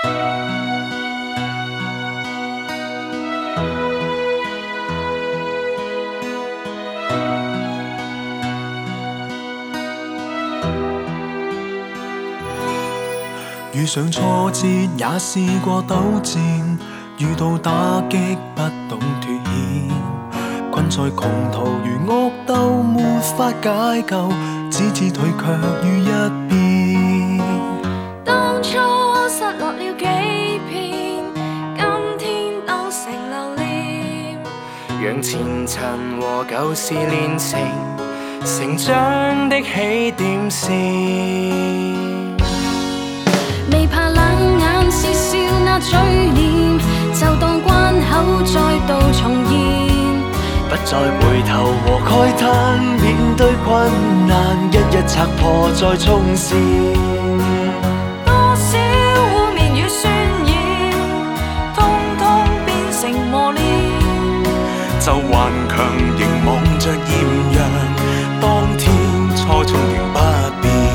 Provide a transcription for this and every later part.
遇上挫折也試過糾纏，遇到打擊不懂脫險，困在窮途如惡鬥沒法解救，只知退卻於一邊。 當初失落了幾片，今天都成留念， 讓前塵和舊事練成成長的起點線。 未怕冷眼竊笑那嘴臉，就當關口再度重現， 不再回頭和慨嘆，面對困難，一一拆破再衝線。 多少污蔑與渲染，通通變成磨練， 就頑強仍望着豔陽，當天初衷仍不變。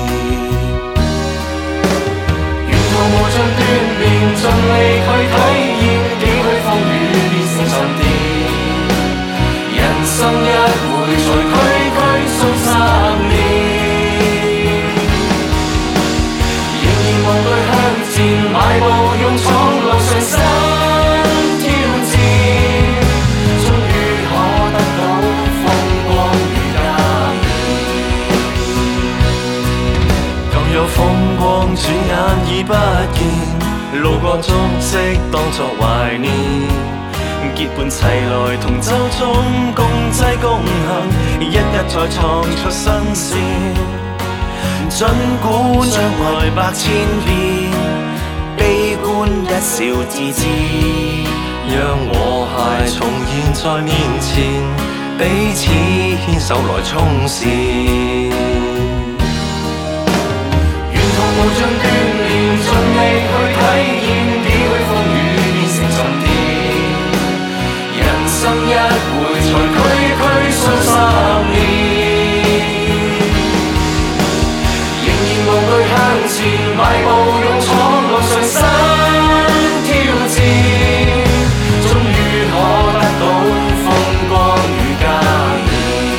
無盡鍛鍊，盡力去體驗，幾許風雨變成沉澱。人生一回，才區區數10年，仍然無懼向前邁步，勇闖路上新挑戰，終於可得到風光與家園。 舊有風光轉眼已不見，路過足跡當作懷念，結伴齊來同舟中共濟共行，一一再創出新鮮。儘管將來百千變，悲觀一笑置之，讓和諧重現在面前，彼此牽手來衝線。 無盡鍛鍊，盡力去體驗，幾許風雨變成沉澱。人生一回，才區區數10年，仍然無懼向前邁步，勇闖路上新挑戰，終於可得到風光與家園。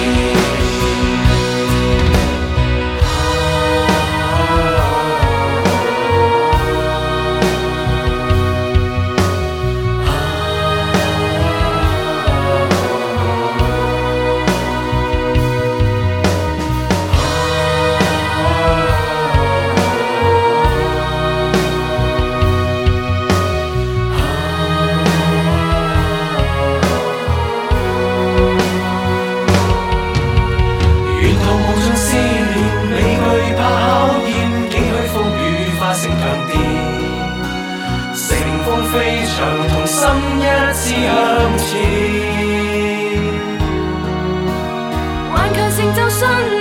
飛翔同心一致向前， 頑強成就信